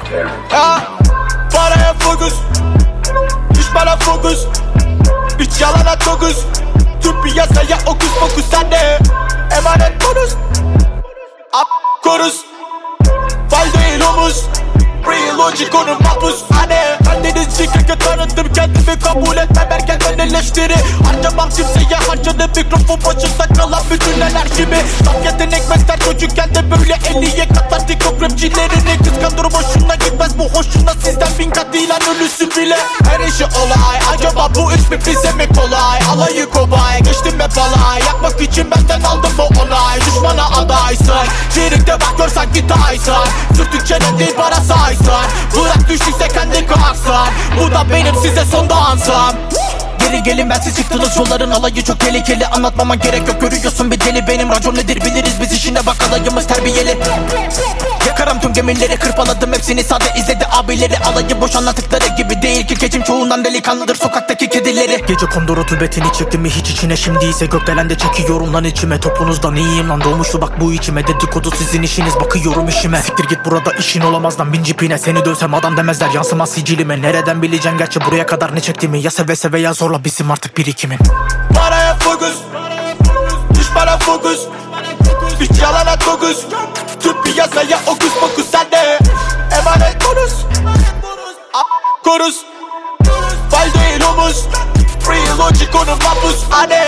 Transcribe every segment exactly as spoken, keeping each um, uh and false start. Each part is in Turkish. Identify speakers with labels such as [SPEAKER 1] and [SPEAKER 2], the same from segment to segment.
[SPEAKER 1] Ya paraya fokus, düşmana fokus, hiç yalana dokuz. Tüm piyasaya okus pokus, sen de emanet bonus. Up koruz, fal değil omuz. Real logic onun mahpus hani. Ben denizci kaka tanıttım kendimi, kabul etmem erkenden eleştiri. Harcamam kimseye, harcadım mikrofon başında kalan bütün enerjimi. Tam yetenek mester çocukken de böyle elliye katlar TikTok rapçilerini. Kıskandır boşuna gitmez bu hoşuna, sizden bin kat ilan ölüsü bile. Her işi olay, acaba bu iş mi bize mi kolay? Alayı kobay, geçtim hep alay. Yapmak için benden aldım bu onay. Düşmana adaysın, şiirinde bak görsen git aysan. Sürtükçe ne değil bana saysan. Bırak düştükse kendi kalksan. Bu da benim size son dansam. Geri gelin bensiz çıktınız yolların alayı çok tehlikeli. Anlatmama gerek yok, görüyorsun bir deli. Benim racon nedir biliriz biz, işine bak alayımız terbiyeli. Yakarım tüm gemileri, kırpaladım hepsini sade izledi abileri. Alayı boş anlattıkları gibi değil ki, keçim çoğundan delikanlıdır sokaktaki kedileri. Gece kondu rutubetini çekti mi hiç içine, şimdi ise gökdelende çekiyorum lan içime. Topunuzdan iyiyim lan, doğmuştu bak bu içime. Dedikodu sizin işiniz, bakıyorum işime. Siktir git, burada işin olamaz lan bin cipine. Seni dövsem adam demezler, yansımaz sicilime. Nereden bileceksin gerçi buraya kadar ne çektiğimi. Ya seve seve ya zorla bizim artık birikimin. Paraya fokus, düşmana fokus, hiç yalana dokuz. Tüm piyasaya okus pokus, sen de emanet bonus. Up koruz, fal değil omuz. Real logic onun mahpus hani.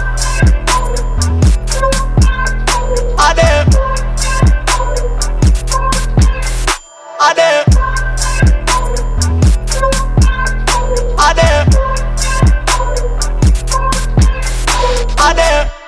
[SPEAKER 1] Hani Hani Hani Hani